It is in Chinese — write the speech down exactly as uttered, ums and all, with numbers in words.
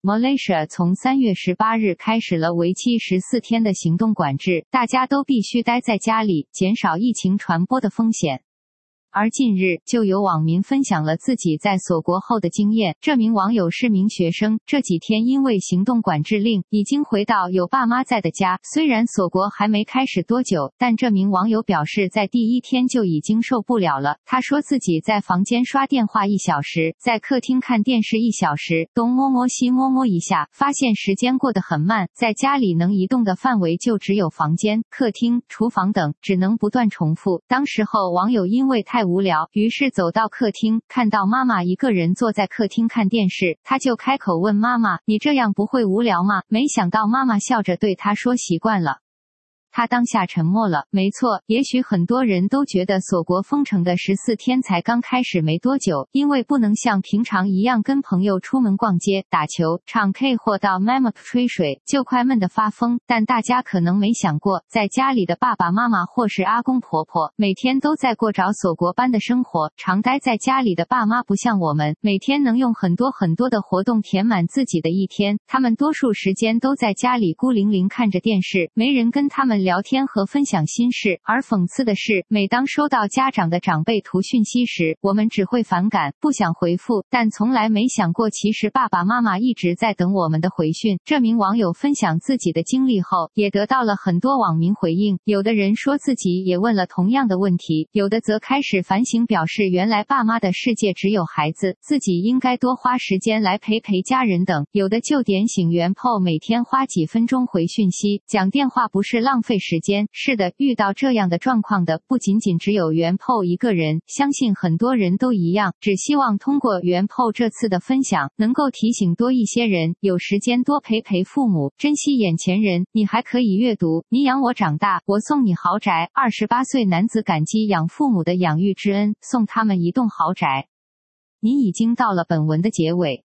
Malaysia 从三月十八日开始了为期十四天的行动管制，大家都必须待在家里，减少疫情传播的风险。而近日，就有网民分享了自己在锁国后的经验。这名网友是名学生，这几天因为行动管制令，已经回到有爸妈在的家。虽然锁国还没开始多久，但这名网友表示，在第一天就已经受不了了。他说自己在房间刷电话一小时，在客厅看电视一小时，东摸摸西摸摸一下，发现时间过得很慢。在家里能移动的范围就只有房间、客厅、厨房等，只能不断重复。当时候网友因为太无聊，于是走到客厅，看到妈妈一个人坐在客厅看电视，他就开口问妈妈：“你这样不会无聊吗？”没想到妈妈笑着对他说：“习惯了。”他当下沉默了。没错，也许很多人都觉得锁国封城的十四天才刚开始没多久，因为不能像平常一样跟朋友出门逛街、打球、唱 K 或到 Mammoth 吹水，就快闷得发疯。但大家可能没想过，在家里的爸爸妈妈或是阿公婆婆，每天都在过着锁国般的生活。常待在家里的爸妈不像我们，每天能用很多很多的活动填满自己的一天，他们多数时间都在家里孤零零看着电视，没人跟他们聊天和分享心事。而讽刺的是，每当收到家长的长辈图讯息时，我们只会反感，不想回复，但从来没想过其实爸爸妈妈一直在等我们的回讯。这名网友分享自己的经历后，也得到了很多网民回应，有的人说自己也问了同样的问题，有的则开始反省，表示原来爸妈的世界只有孩子，自己应该多花时间来陪陪家人等。有的就点醒元 P O 每天花几分钟回讯息，讲电话不是浪费时间。是的，遇到这样的状况的不仅仅只有元 P O 一个人，相信很多人都一样。只希望通过元 P O 这次的分享，能够提醒多一些人，有时间多陪陪父母，珍惜眼前人。你还可以阅读《你养我长大，我送你豪宅》。二十八岁男子感激养父母的养育之恩，送他们一栋豪宅。你已经到了本文的结尾。